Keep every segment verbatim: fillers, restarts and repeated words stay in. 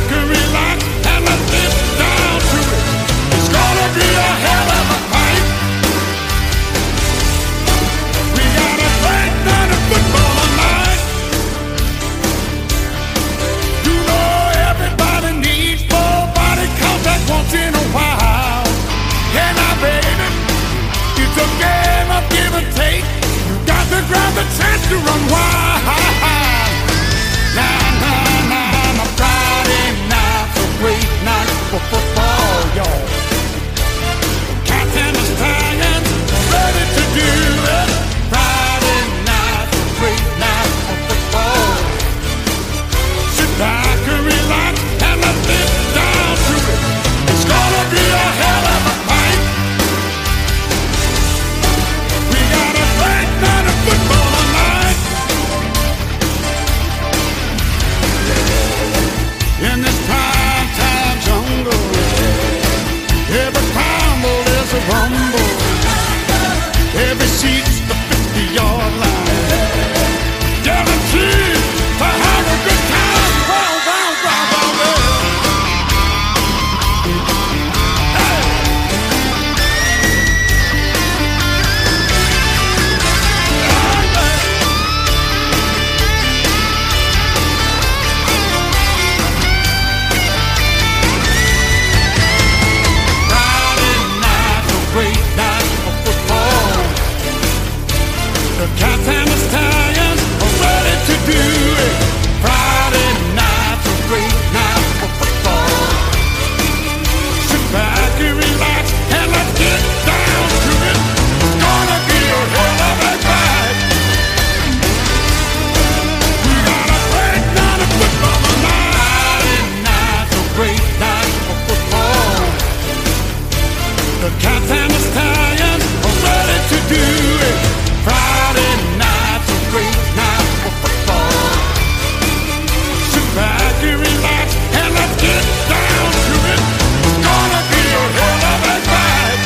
and relax and let's get down to it. It's gonna be a hell of a fight. We got a great night of football tonight. You know everybody needs full body contact once in a while. Yeah, now baby, it's a game of give and take. You got to grab the chance to run wild. Nah, nah, nah, nah, Friday night's a great night for football, y'all. Cats and the Stallions are ready to do it. Friday night's a great night for football. Sit back and relax and let's get down to it. It's gonna be a hell of a fight. We got a great night of football tonight. In this prime time jungle, every crumble is a rumble. Every seat's the fifty-yard line. Guaranteed to have a good time. Round, round, round, round, round. Hey! Friday night's a great night for football. The Cats and the Stallions are ready to do it. Friday night's a great night for football. Sit back and relax and let's get down to it. It's gonna be a hell of a ride. We got a great night of football tonight. Friday night's a great night for football. The Cats and the Stallions are ready to do it. Friday night's a great night for football. Sit back and relax and let's get down to it. It's gonna be a hell of a ride.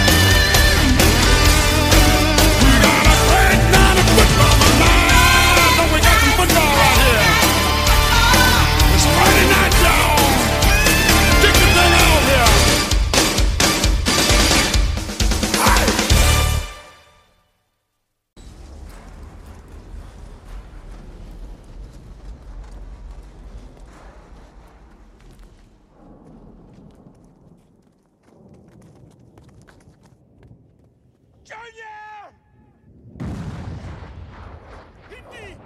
We got a great night of football tonight. Don't we got some football right here? It's Friday night, y'all. Kick the thing out here. Junior! Hit me!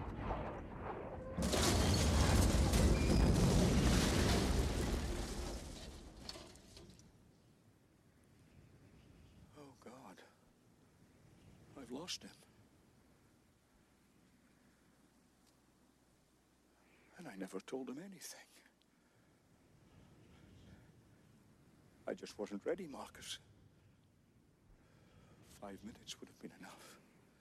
Oh, God. I've lost him. And I never told him anything. I just wasn't ready, Marcus. Five minutes would have been enough.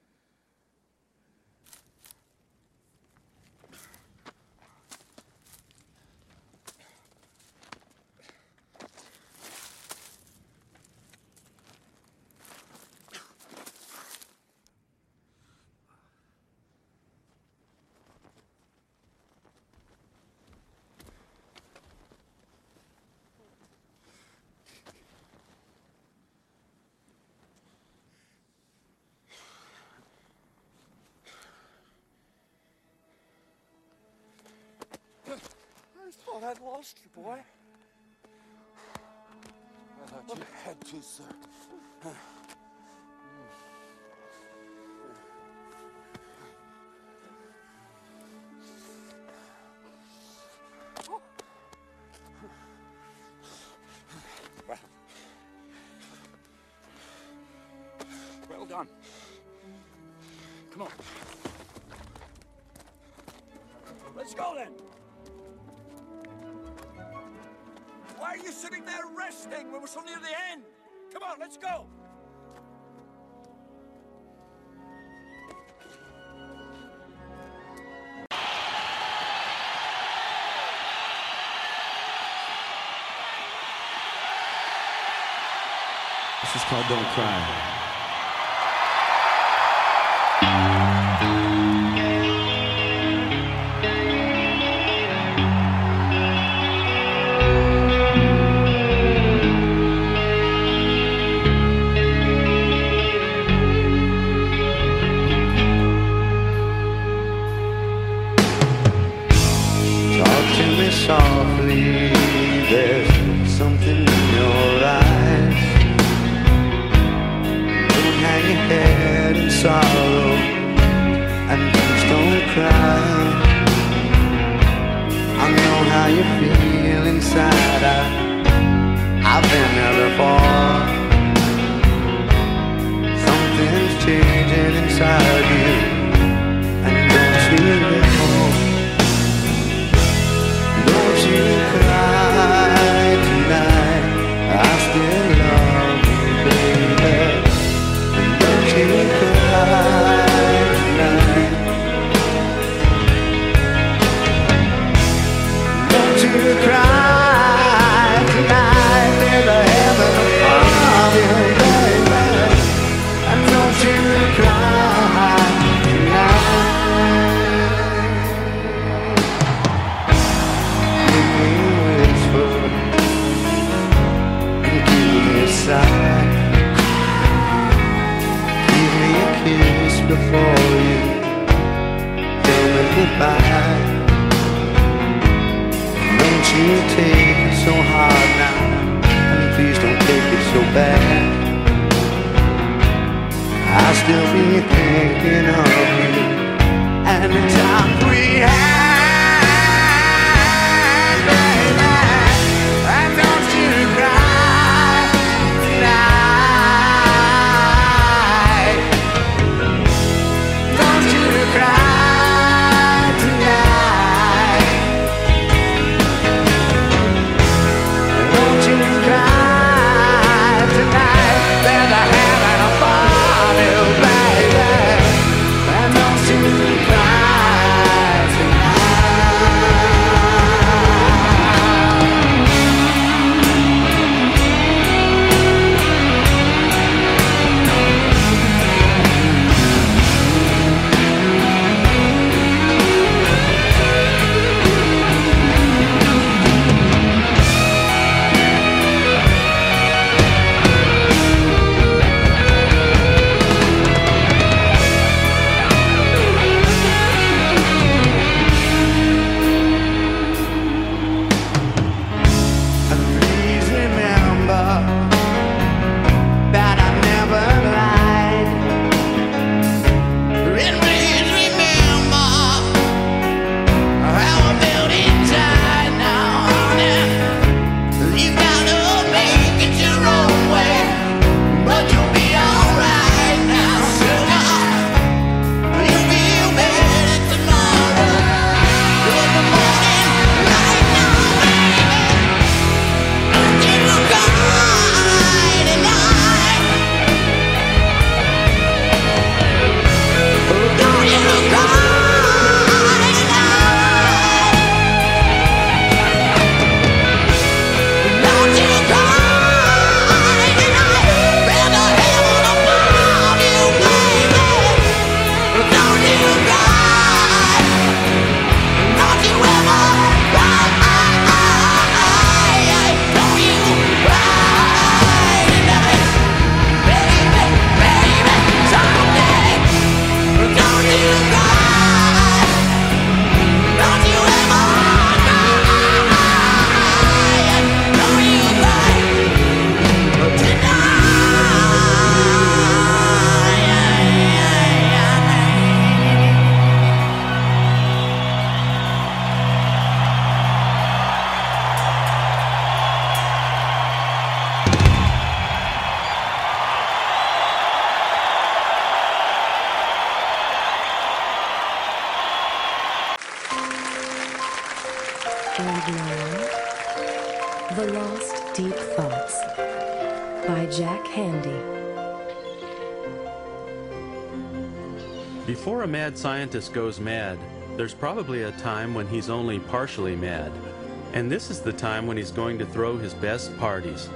I thought I'd lost you, boy. I thought you had to, sir. Well, well done. Come on. Let's go then. Why are you sitting there resting when we're so near the end? Come on, let's go. This is called Don't Cry. you take it so hard now? And please don't take it so bad. I'll still be thinking of you and the times we had, baby. And don't you cry tonight. Don't you cry tonight. Don't you cry tonight. There's a heaven above you, baby. And don't you cry And now, The Lost Deep Thoughts by Jack Handey. Before a mad scientist goes mad, there's probably a time when he's only partially mad. And this is the time when he's going to throw his best parties.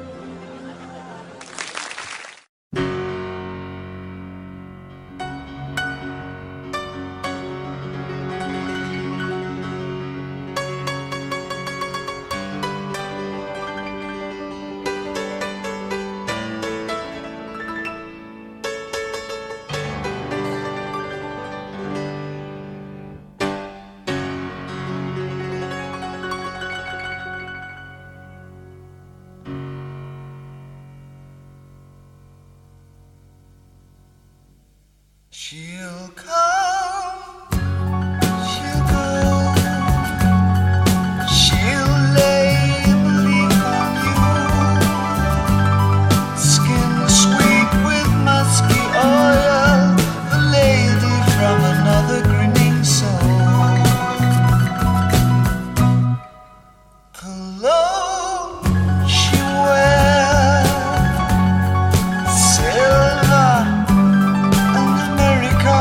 She'll come, she'll go, she'll lay a leaf on you, skin sweet with musky oil, the lady from another grinning soul. Cologne she wears, silver and America.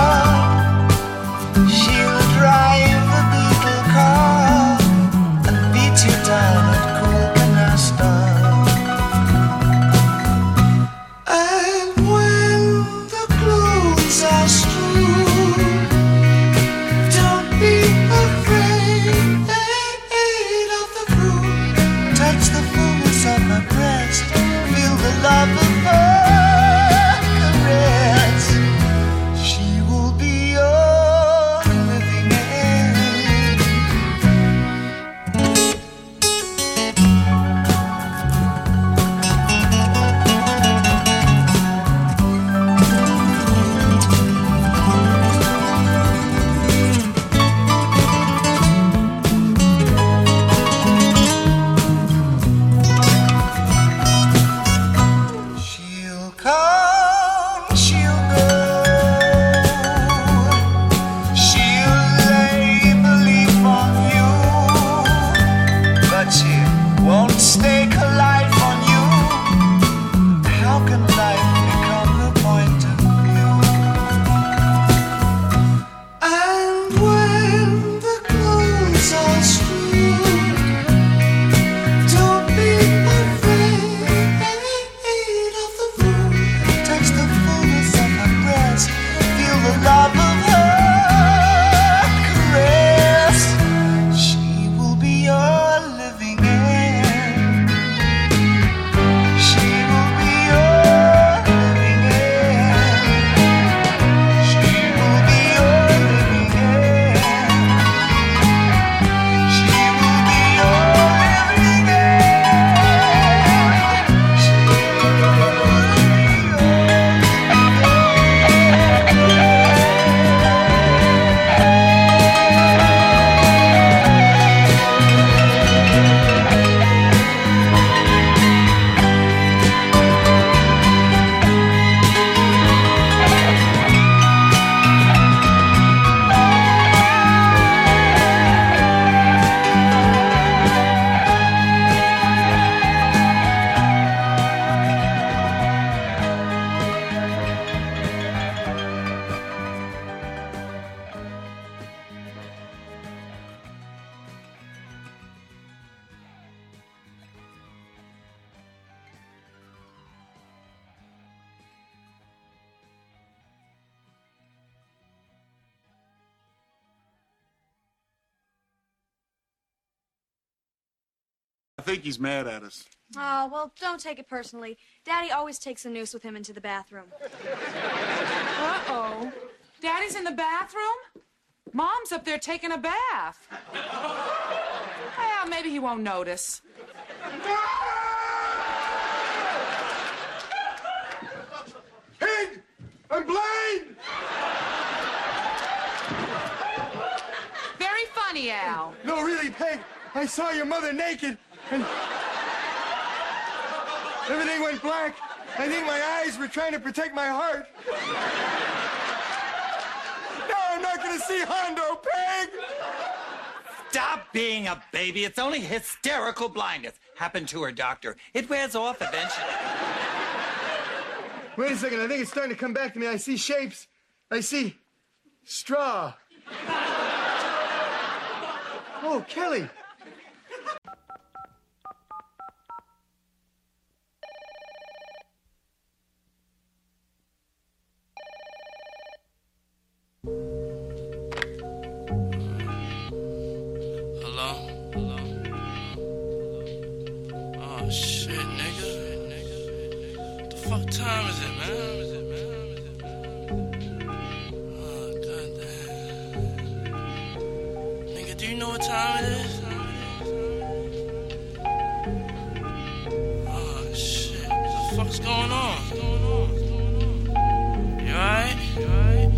She'll drive the beetle car and beat you down at cool canasta. And when the clothes are strewn, don't be afraid of the groom. Touch the fullness of her breast, feel the love of her caress. She will be your living end. won't stake her life on you. How can life become her point of view? And when the clothes are strewn, don't be afraid of the moon. Touch the fullness of her breast, feel the love of her caress. She will be your living end. She will be your living end. She will be your living end. She will be your living end. She will be your I think he's mad at us. Oh, well, don't take it personally. Daddy always takes a noose with him into the bathroom. Uh-oh. Daddy's in the bathroom? Mom's up there taking a bath. Well, maybe he won't notice. Pig! I'm blind! Very funny, Al. No, really, Peg. I saw your mother naked, and everything went black. I think my eyes were trying to protect my heart. No, I'm not gonna see Hondo, Peg! Stop being a baby. It's only hysterical blindness. Happened to her doctor. It wears off eventually. Wait a second, I think it's starting to come back to me. I see shapes. I see straw. Oh, Kelly. Hello? Hello? Oh, shit, nigga. What the fuck time is it, man? Oh, goddamn. Nigga, do you know what time it is? Oh, shit. What the fuck's going on? You alright? You alright?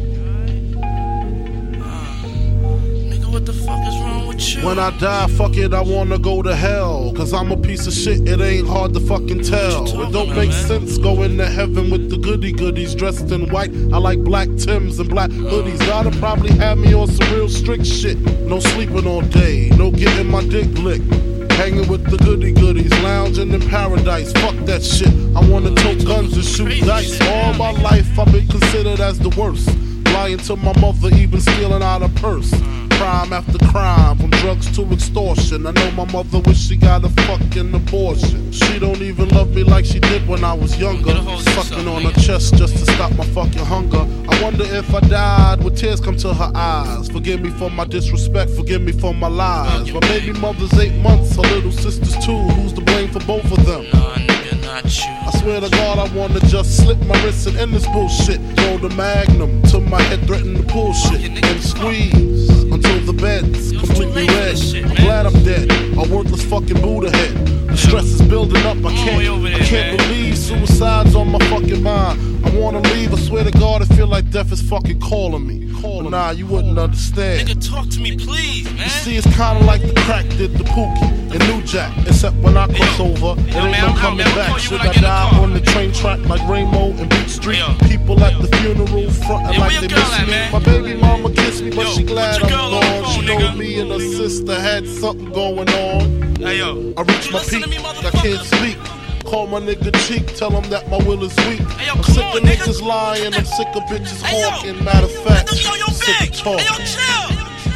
What the fuck is wrong with you? When I die, fuck it, I wanna go to hell. Cause I'm a piece of shit, it ain't hard to fucking tell. It don't make sense going to heaven with the goody goodies dressed in white. I like black Tims and black hoodies. Gotta probably have me on some real strict shit. No sleeping all day, no getting my dick licked. Hanging with the goody goodies, lounging in paradise. Fuck that shit, I wanna tote guns and shoot dice. All my life I've been considered as the worst. Lying to my mother, even stealing out a purse. Crime after crime, from drugs to extortion. I know my mother wish she got a fucking abortion. She don't even love me like she did when I was younger. Sucking on her chest just to stop my fucking hunger. I wonder if I died, would tears come to her eyes? Forgive me for my disrespect, forgive me for my lies. My baby mother's eight months, her little sister's two. Who's to blame for both of them? Not you. I swear to God, I wanna just slip my wrist and end this bullshit. Throw the magnum till my head threaten to pull shit and squeeze until the bed's completely red. I'm glad I'm dead, a worthless fucking Buddha head. The stress is building up, I can't, I can't believe suicide's on my fucking mind. I wanna leave, I swear to God, I feel like death is fucking calling me. But nah, you wouldn't understand. Nigga, talk to me, please, man. You see, it's kinda like the crack did the Pookie and New Jack. Except when I cross over, it ain't no coming back. Should I die on the train track like Rainbow and Beat Street? People at the funeral frontin' like they miss me. My baby mama kissed me, but she glad I'm gone. She know me and her sister had something going on. Hey, yo. I reach my peak, I can't speak. Call my nigga cheek, tell him that my will is weak. Hey, yo, I'm sick on, of nigga. Niggas lying, I'm sick of bitches hey, hawking. Matter of fact, yo, yo, I'm sick of talking. Hey, yo, chill.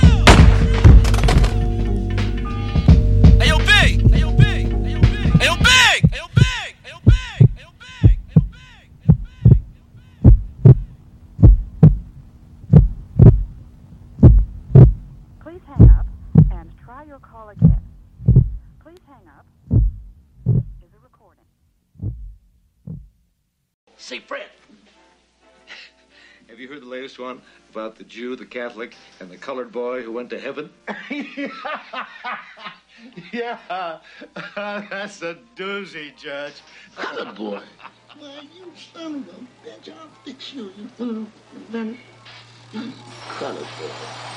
Hey, yo, big. Hey, yo, big. Hey, yo, big. Hey, yo, big. Hey, yo, big. Hey, yo, big. Hey, yo, big. Hey, yo, big. Please hang up and try your call again. Please hang up. This is a recording. Say, Fred, have you heard the latest one about the Jew, the Catholic, and the colored boy who went to heaven? Yeah, that's a doozy, Judge. Colored boy? Well, you son of a bitch, I'll fix you, you son of a bitch. Colored boy.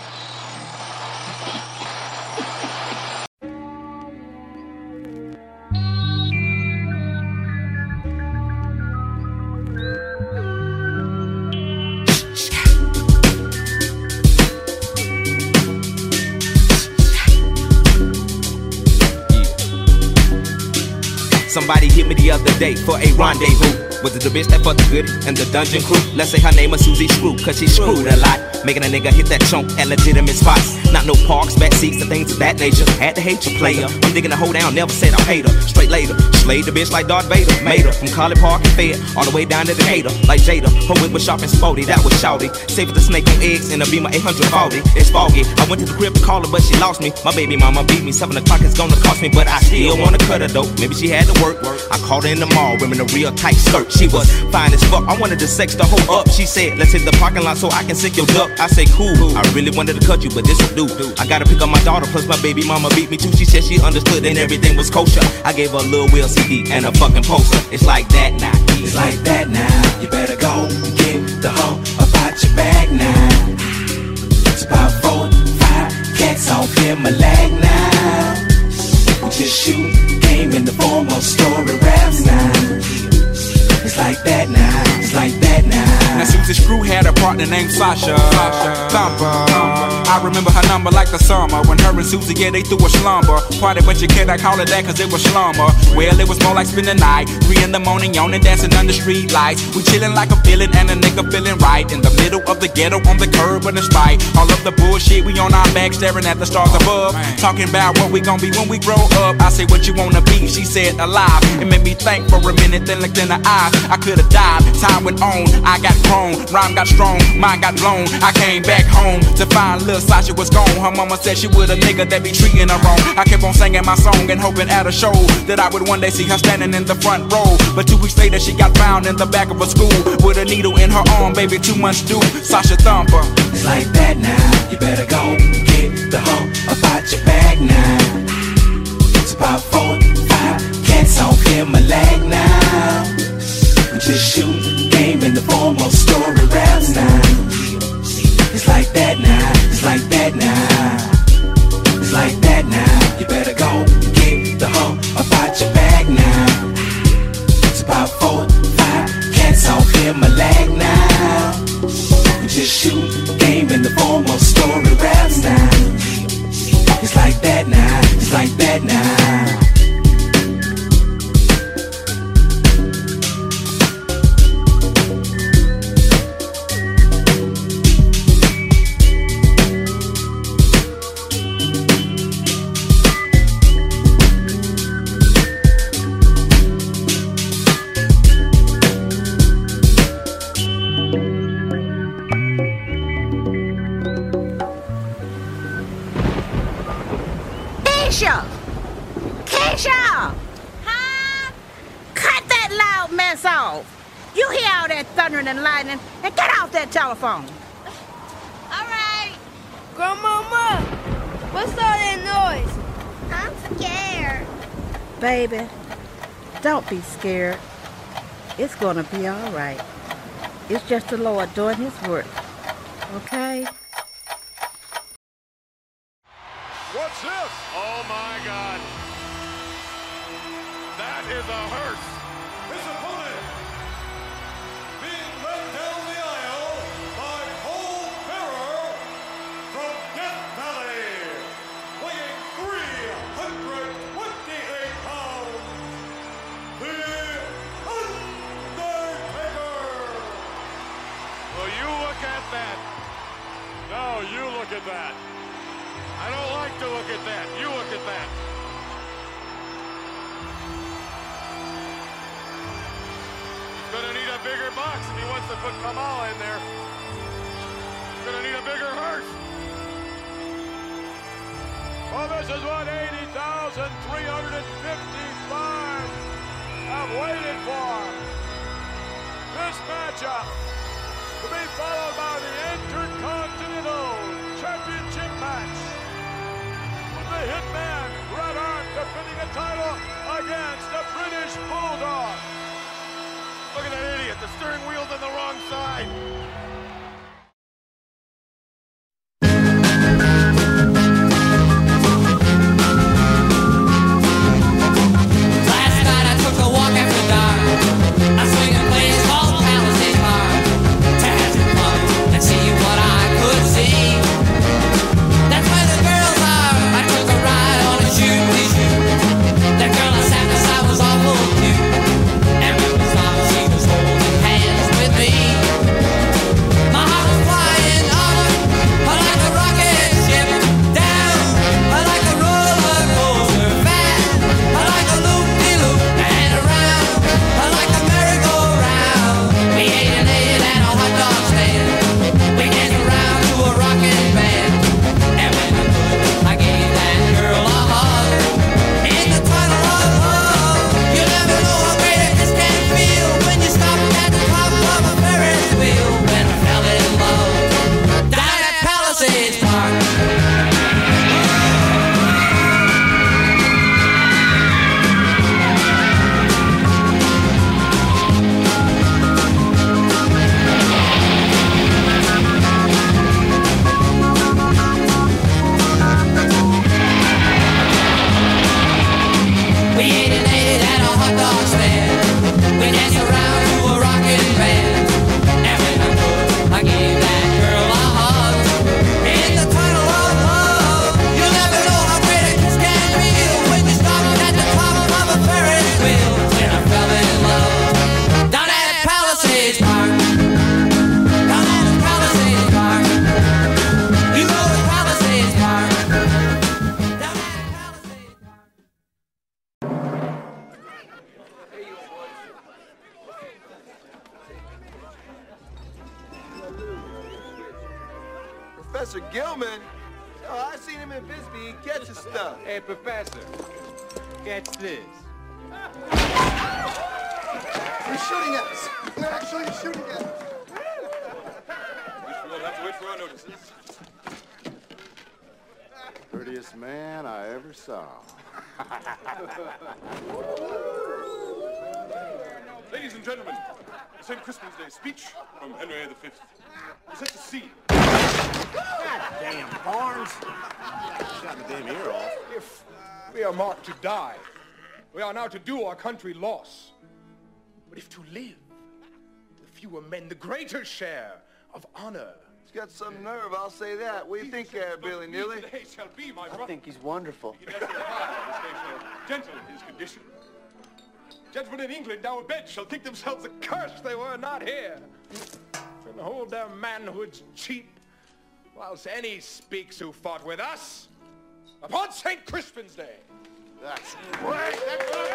Somebody hit me the other day for a rendezvous. Was it the bitch that fucked the goodie and the dungeon crew? Let's say her name was Susie Screw, cause she screwed a lot, making a nigga hit that chunk at legitimate spots. Not no parks, back seats, and things of that nature. Had to hate your player. I'm digging the hoe down, never said I hate her. Straight later, slayed the bitch like Darth Vader. Made her from College Park and Fed, all the way down to Decatur. Like Jada, her whip was sharp and sporty, that was shouty. Saved the snake on eggs in a Beamer eight forty. It's foggy, I went to the crib to call her, but she lost me. My baby mama beat me, seven o'clock is gonna cost me, but I still wanna cut her though. Maybe she had to work. I caught her in the mall, wearing a real tight skirt. She was fine as fuck, I wanted to sex the hoe up. She said, let's hit the parking lot so I can sick your duck. I say, cool, I really wanted to cut you, but this will do. I gotta pick up my daughter, plus my baby mama beat me too. She said she understood and everything was kosher. I gave her a Lil Will C D and a fucking poster. It's like that now. It's like that now. You better go and get the hoe about your bag now. It's about four, five cats off in my leg now. We just shoot game in the form of story raps now. It's like that now, it's like that now. Now Susie Screw had a partner named Sasha, Sasha Thumper. I remember her number like the summer when her and Susie, yeah, they threw a slumber party, but you cannot call it that cause it was slumber. Well, it was more like spending the night, three in the morning, yawning, dancing under street lights. We chilling like a villain and a nigga feeling right in the middle of the ghetto on the curb and despite all of the bullshit, we on our back staring at the stars above, talking about what we gon' be when we grow up. I say, what you wanna be? She said, alive. It made me think for a minute, then looked in her eyes. I could've died, time went on, I got grown, rhyme got strong, mind got blown. I came back home to find little Sasha was gone. Her mama said she was a nigga that be treating her wrong. I kept on singing my song and hoping at a show that I would one day see her standing in the front row. But two weeks later she got found in the back of a school with a needle in her arm, baby, two months due. Sasha Thumper. It's like that now, you better go get the hoe about your bag now. It's about four, five cats off in my leg now. We just shoot game in the form of story raps now. It's like that now, it's like that now. It's like that now, you better go get the hoe about your bag now. It's about four, five cats off in my leg now. We just shoot game in the form of story raps now. It's like that now, it's like that now. Keisha! Keisha! Huh? Cut that loud mess off. You hear all that thundering and lightning, and get off that telephone. All right. Grandmama, what's all that noise? I'm scared. Baby, don't be scared. It's gonna be all right. It's just the Lord doing his work. Okay? What's this? Oh my God. That is a hearse. His opponent, being led down the aisle by Cole Bearer from Death Valley, weighing three hundred No, you look at that. I don't like to look at that. You look at that. He's gonna need a bigger box if he wants to put Kamala in there. He's gonna need a bigger hearse. Well, this is what eighty thousand three hundred fifty-five have waited for. This matchup to be followed by the Intercontinental Championship match with the Hitman Bret Hart defending the title against the British Bulldog. Look at that idiot, the steering wheel's on the wrong side. Professor Gilman? Oh, I seen him in Bisbee. He catches stuff. Hey, Professor, catch this. They're shooting at us. They're actually shooting at us. We'll have to wait for our notices. Prettiest man I ever saw. Ladies and gentlemen, the Saint Crispin's Day speech from Henry the Fifth. Set the scene. God damn, Barnes. Shot the damn ear off. If we are marked to die, we are now to do our country loss. But if to live, the fewer men, the greater share of honor. He's got some nerve, I'll say that. What do you think there, Billy Neely? Shall be my I think he's wonderful. Gentle in his condition. Gentlemen in England now abed shall think themselves accursed they were not here. And hold their manhoods cheap, whilst any speaks who fought with us upon Saint Crispin's Day. That's great. That's what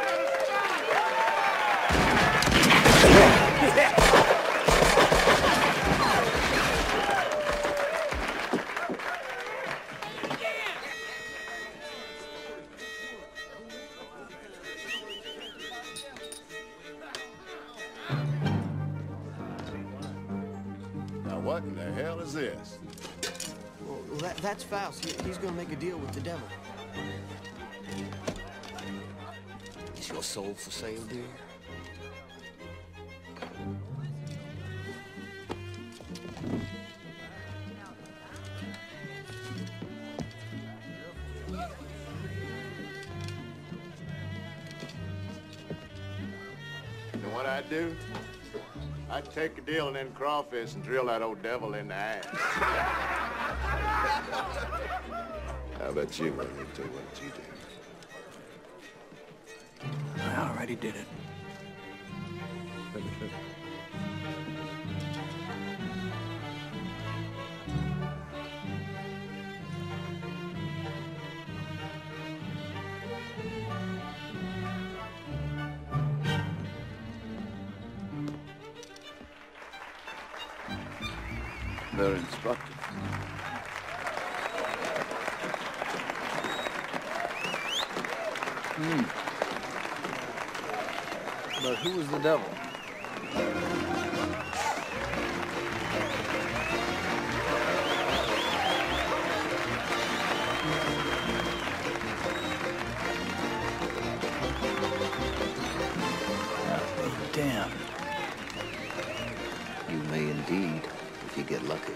What in the hell is this? Well, that, that's Faust. He, he's gonna make a deal with the devil. Is your soul for sale, dear? You know what I'd do? I'd take a deal and then crawfish and drill that old devil in the ass. How about you? What did you, what did you do? I already did it. Very instructive. Hmm. But who was the devil? Damn. You may indeed, if you get lucky.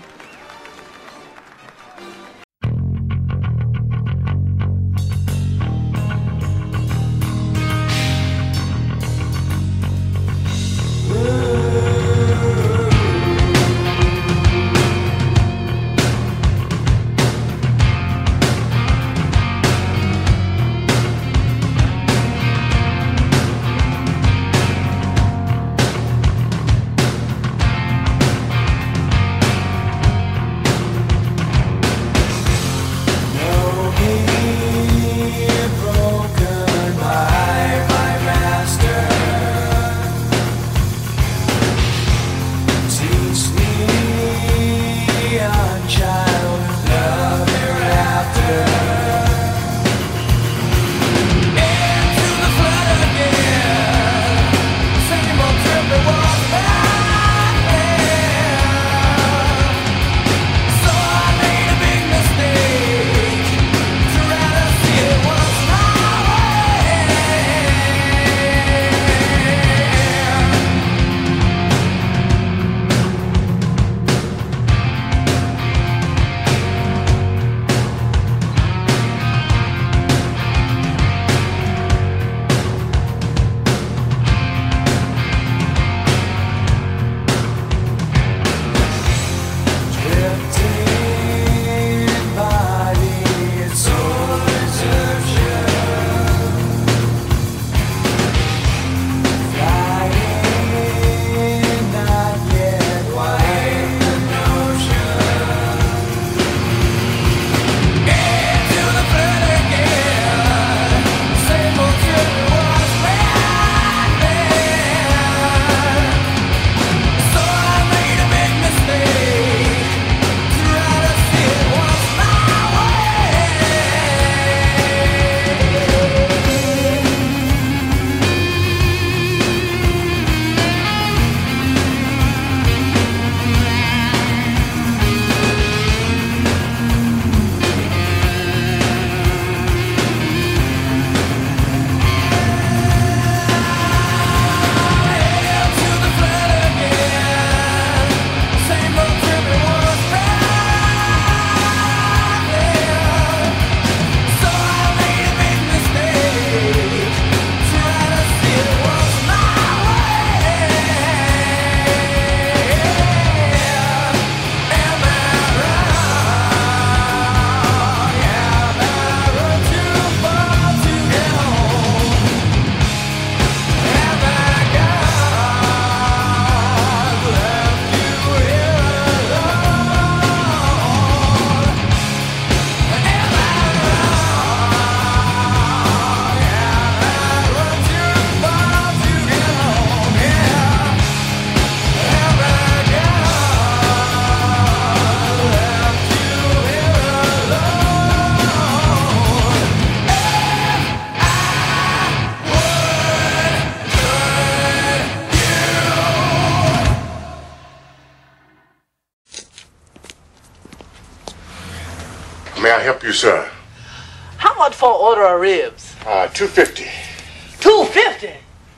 May I help you, sir? How much for an order of ribs? Uh, two fifty. Two fifty?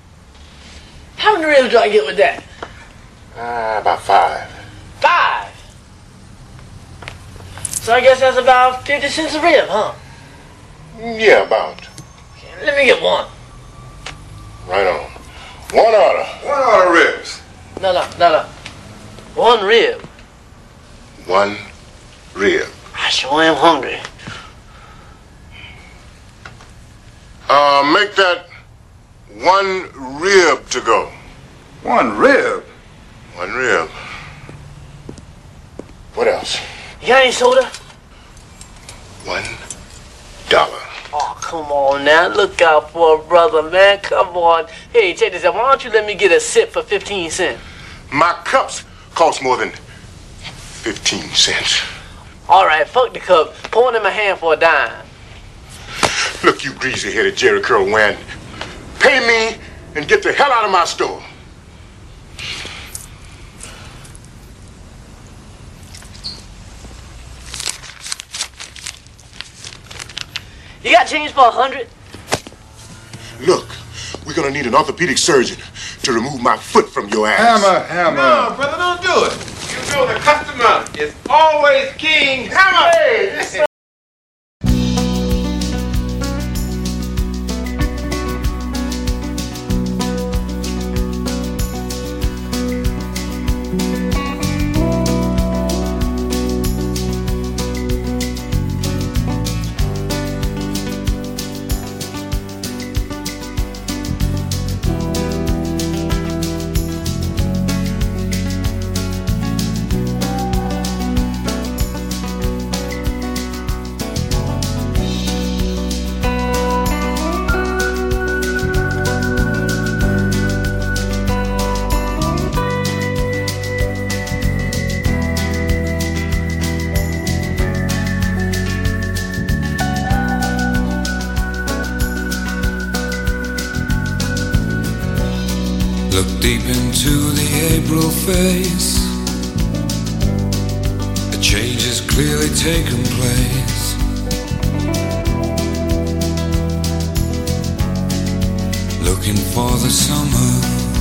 How many ribs do I get with that? Uh, about five. Five? So I guess that's about fifty cents a rib, huh? Yeah, about. Let me get one. Right on. One order. One order ribs. No, no, no, no. One rib. One rib. I sure am hungry. Uh, make that one rib to go. One rib? One rib. What else? You got any soda? One dollar. Oh, come on now. Look out for a brother, man. Come on. Hey, check this out. Why don't you let me get a sip for fifteen cents? My cups cost more than Fifteen cents. All right, fuck the cup. Pour it in my hand for a dime. Look, you greasy-headed Jerry Curl Wand. Pay me and get the hell out of my store. You got change for a hundred? Look, we're gonna need an orthopedic surgeon to remove my foot from your ass. Hammer, hammer. No, brother, don't do it. You know the customer is always king. Hammer! Hey, this Look deep into the April face. A change has clearly taken place. Looking for the summer.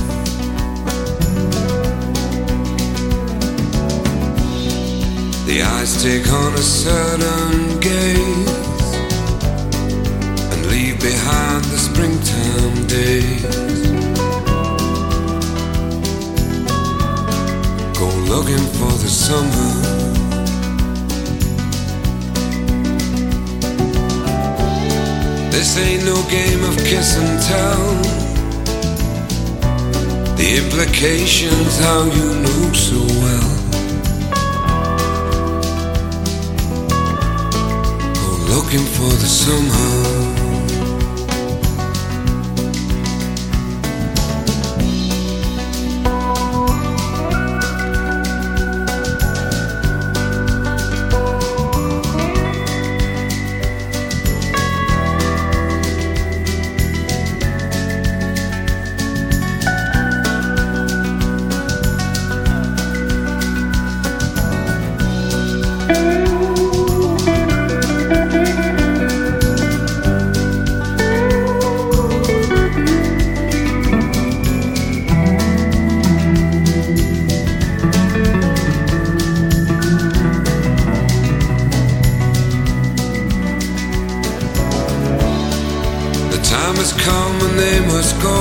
The eyes take on a certain gaze and leave behind the springtime days. Go looking for the summer. This ain't no game of kiss and tell. The implications how you know so well. Go looking for the summer. Time has come and they must go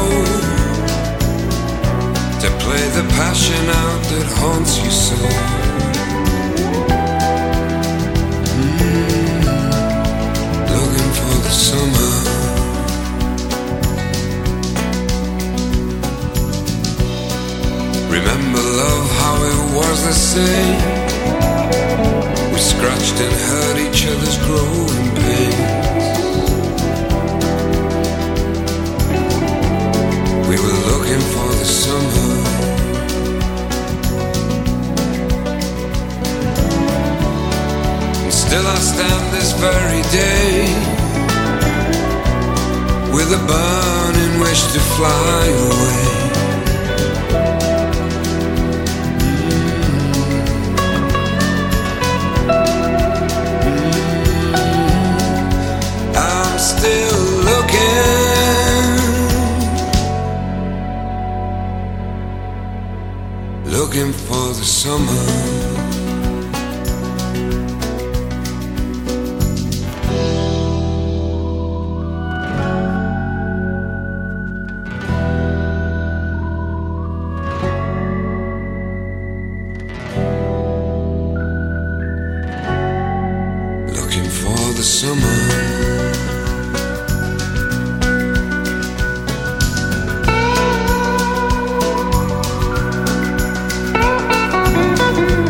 to play the passion out that haunts you so. Mm, looking for the summer. Remember love, how it was the same. We scratched and hurt each other's growing pains. We were looking for the summer. And still I stand this very day with a burning wish to fly away. Mm-hmm. I'm still looking. Looking for the summer. Looking for the summer. Thank you.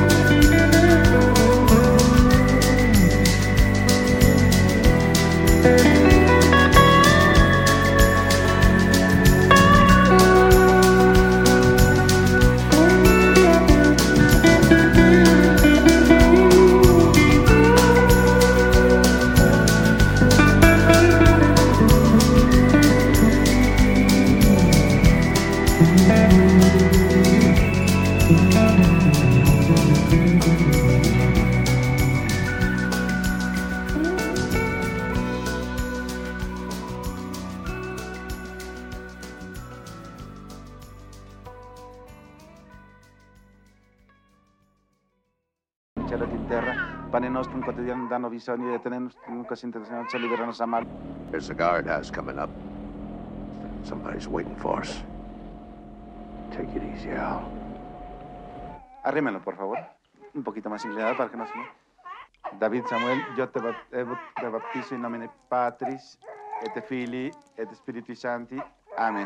Pane nostrum quotidianum da nobis omnia et tenemus nunca sin tentationem sed libera nos a mal. There's a guardhouse coming up. Somebody's waiting for us. Take it easy, Al. Arrímelo, por favor. Un poquito más inclinado para que no se me... David Samuel, yo te, te baptizo in nomine Patris, et Filii, et Spiritui Sancti. Amén.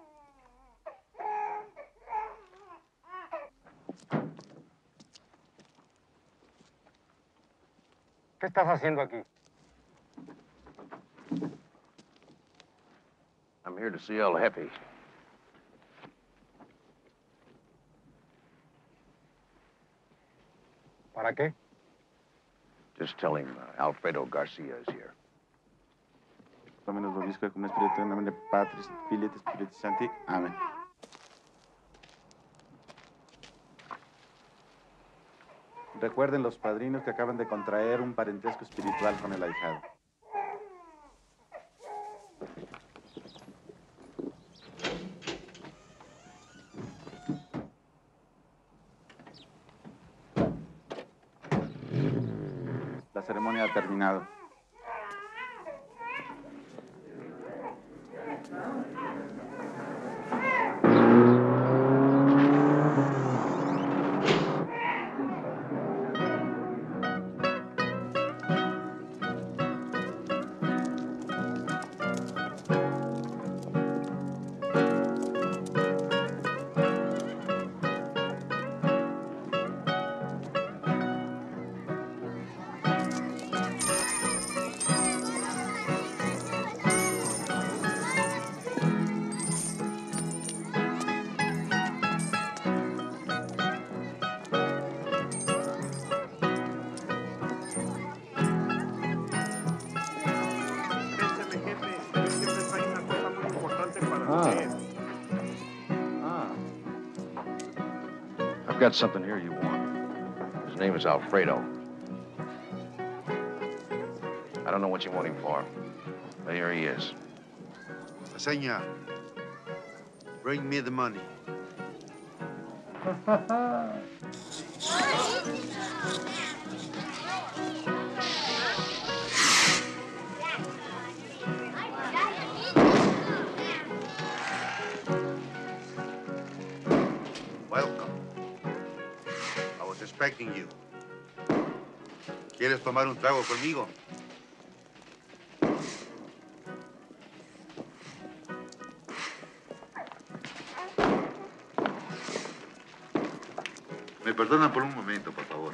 ¿Qué estás haciendo aquí? I'm here to see El Jefe. ¿Para qué? Just tell him uh, Alfredo Garcia is here. Dominus vobisque cum spiritu in nomine Patris, Filii et Spiritus Sancti. Amén. Recuerden los padrinos que acaban de contraer un parentesco espiritual con el ahijado. La ceremonia ha terminado. I've got something here you want. His name is Alfredo. I don't know what you want him for, but here he is. Señor, bring me the money. Welcome. I was expecting you. ¿Quieres tomar un trago conmigo? Me perdonan por un momento, por favor.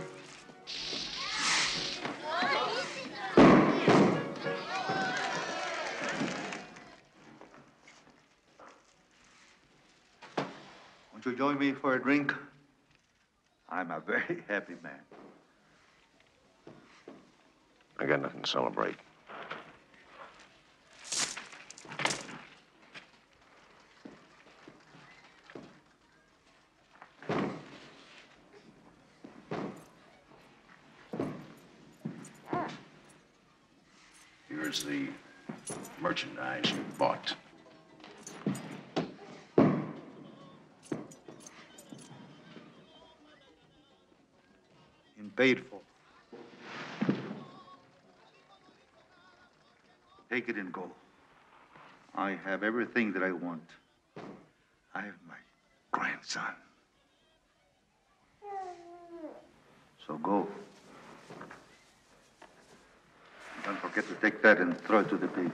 Won't you join me for a drink? I'm a very happy man. I got nothing to celebrate. Here's the merchandise you bought. In paid for. Take it and go. I have everything that I want. I have my grandson. So go. Don't forget to take that and throw it to the pigs.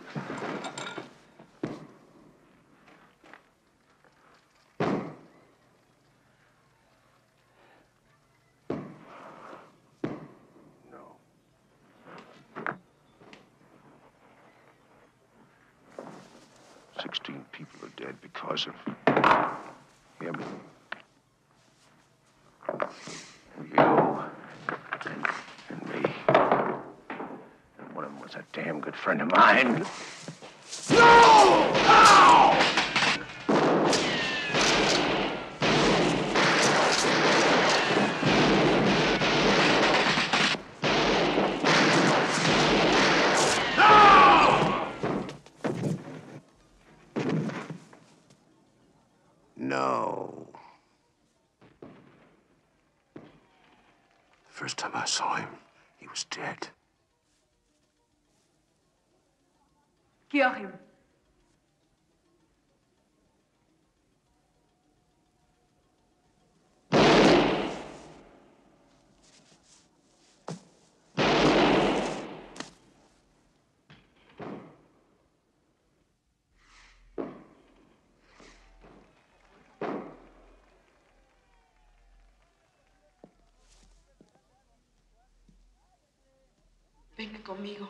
Sixteen people are dead because of him. You and, and me. And one of them was a damn good friend of mine. No! Ow! No. The first time I saw him, he was dead. Cure him. Venga conmigo.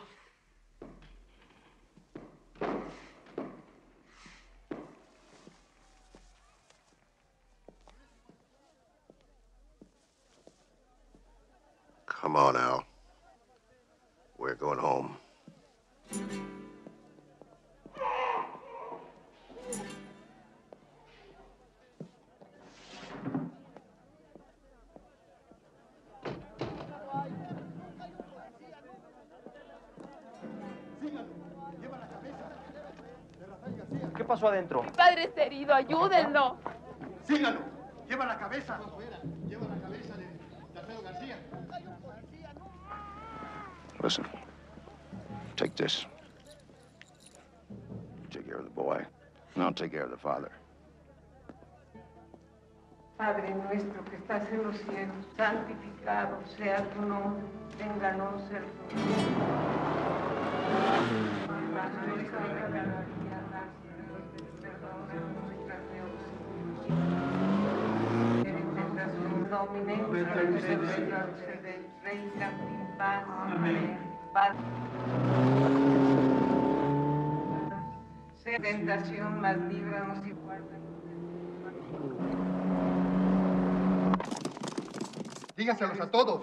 Come on, Al. We're going home. ¿Qué pasó adentro? Mi padre está herido, ayúdenlo. Síganlo. Lleva la cabeza. Lleva la cabeza de Alfredo García. Listen. Take this. Take care of the boy, and I'll take care of the father. Padre nuestro que estás en los cielos, santificado sea tu nombre, vénganos el sea tentación, mas líbranos y guárdanos. Dígaselos a todos.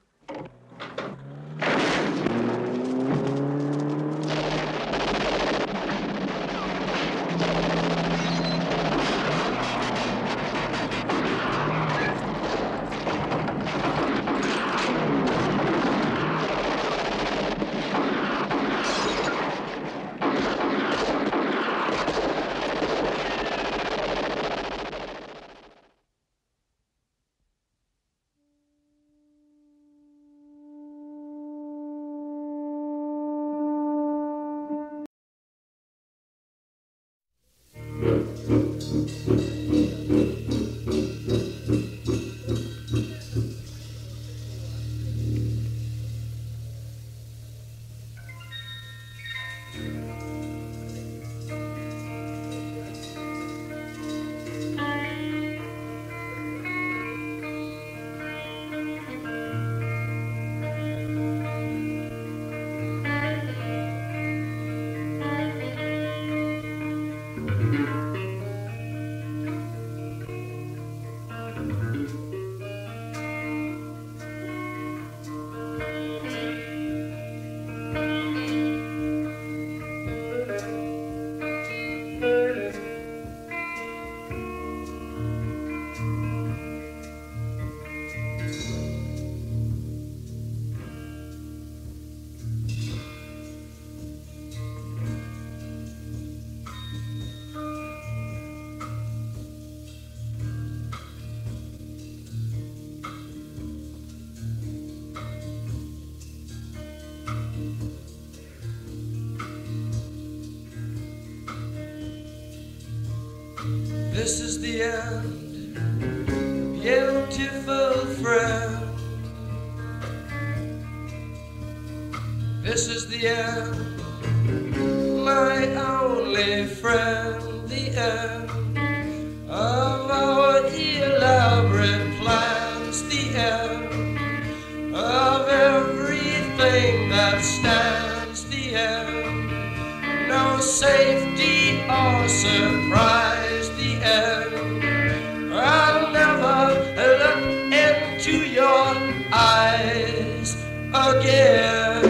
This is the end, beautiful friend. This is the end, my only friend. The end of our elaborate plans. The end of everything that stands. The end, no safety or surprise. The end, I'll never look into your eyes again.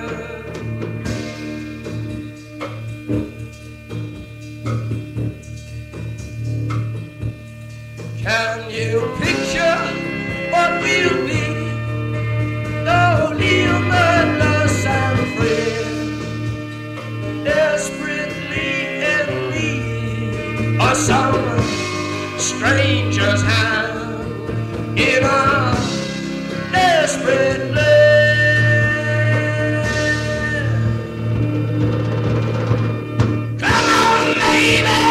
Can you picture what we'll be? No humorless and free, desperately in need of someone stranger's hand in a desperate land. Come on, baby!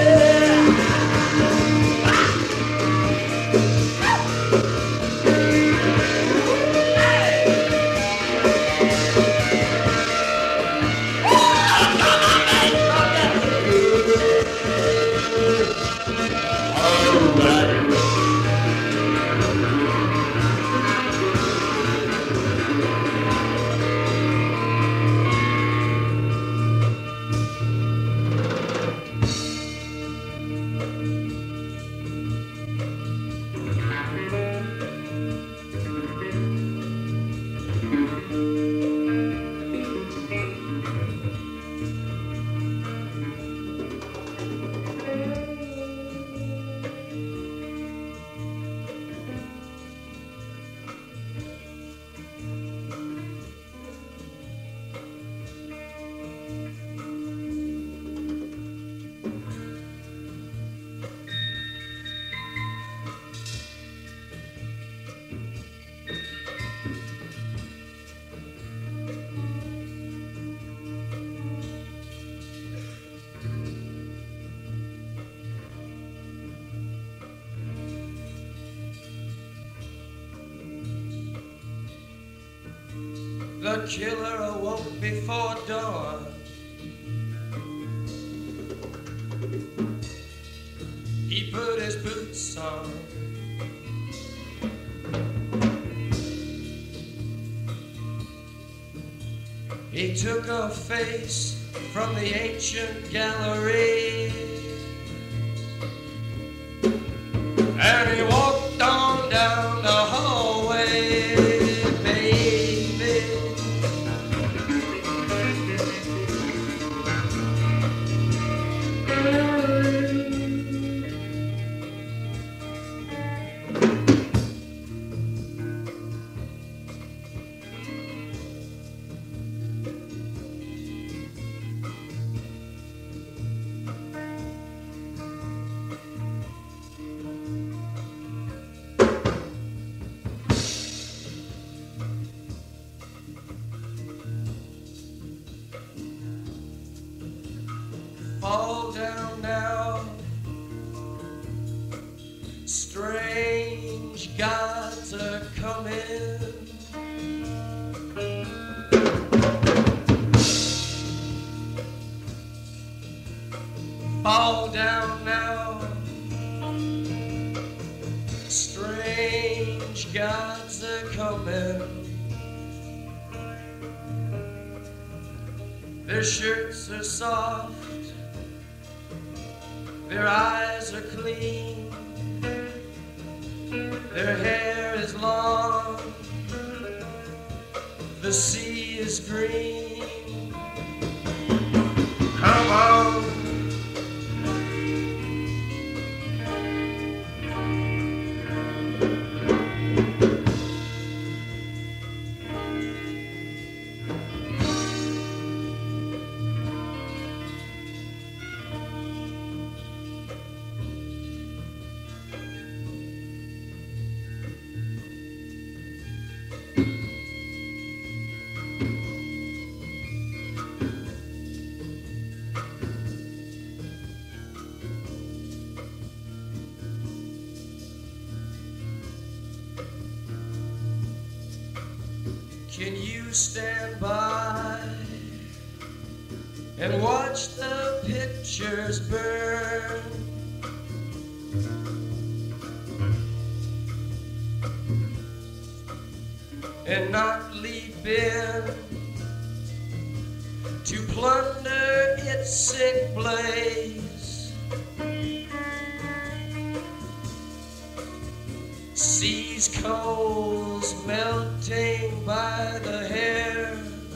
The killer awoke before dawn. He put his boots on. He took a face from the ancient gallery, and he walked on down the hallway. Fall down now, strange gods are coming. Fall down now, strange gods are coming. Their shirts are soft, their eyes are clean, their hair is long, the sea is green. Come on. Can you stand by and watch the pictures burn? And not leap in to plunder its sick blaze? Seas coals melting by the hair,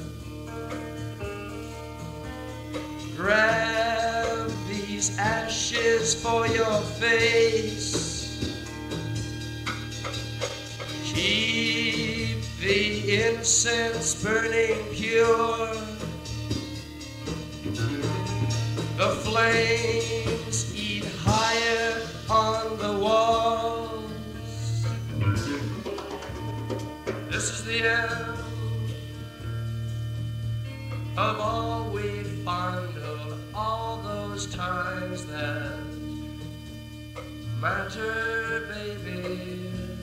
grab these ashes for your face. Keep the incense burning pure. The flames eat higher on the end of all we fondled, all those times that mattered, baby.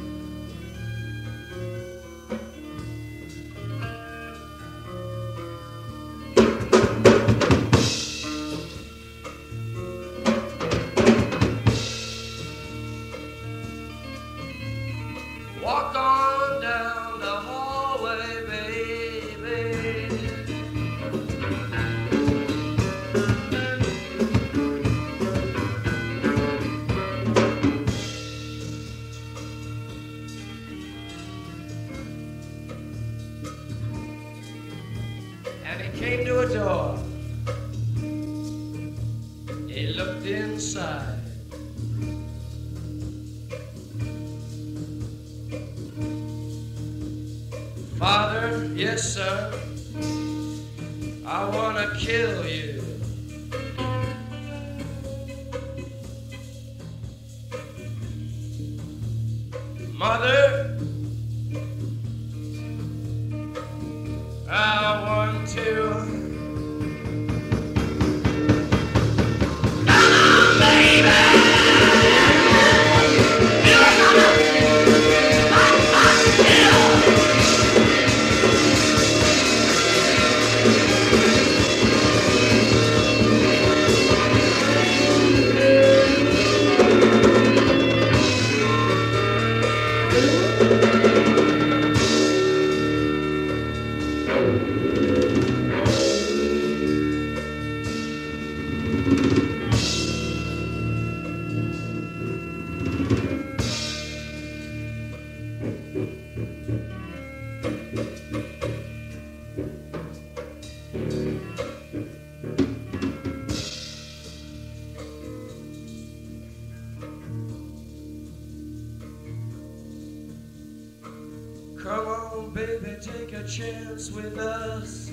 Walk on down the hallway, baby. And he came to a door. He looked inside. Father, yes, sir, I want to kill you. Mother, I want to. Come on, baby! Come on, baby, take a chance with us.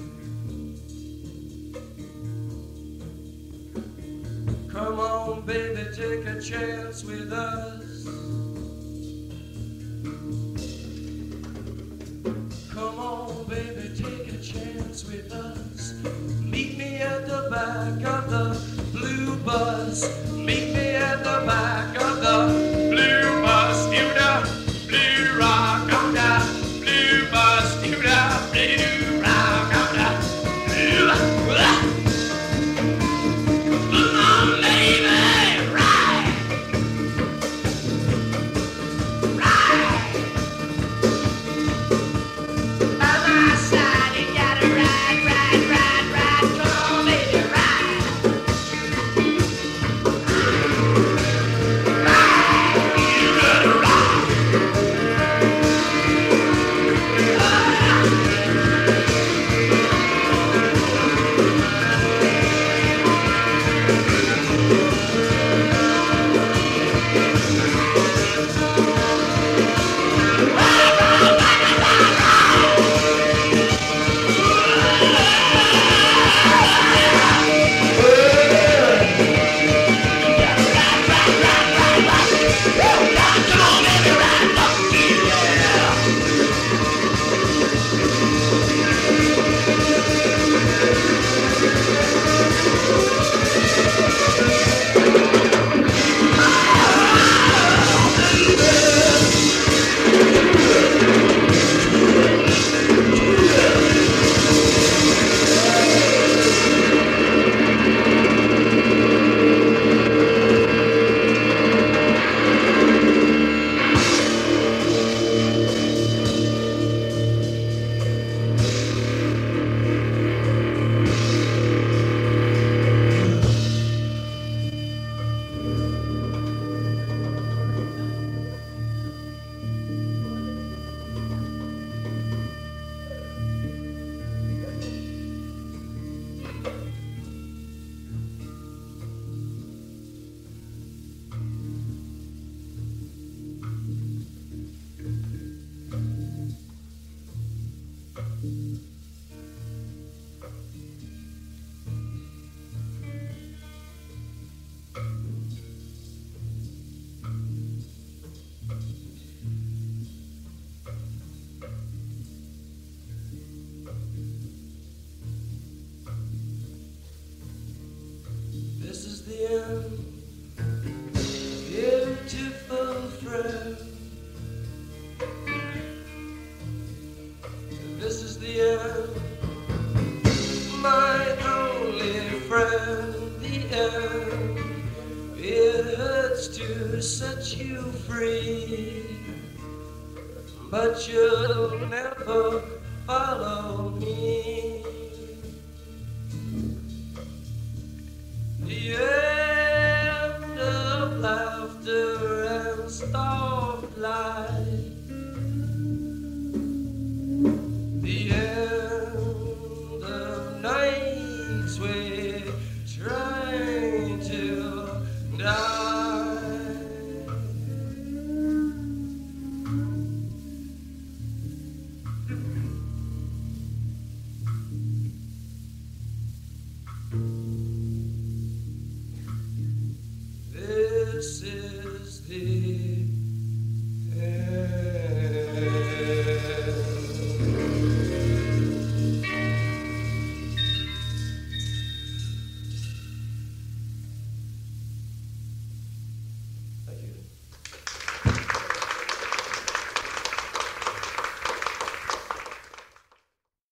Come on, baby, take a chance with us. Come on, baby, take a chance with us. Meet me at the back of the blue bus. Meet me at the back of the blue bus. You know, blue rock on the blue bus. You know, blue rock on the blue bus. Come on, baby, ride. Ride. By my side, you gotta ride, ride, ride, ride. Come on, baby, ride. words to set you free, but you'll never follow me. The end of laughter and starlight, the end of nights we're trying to die. This is the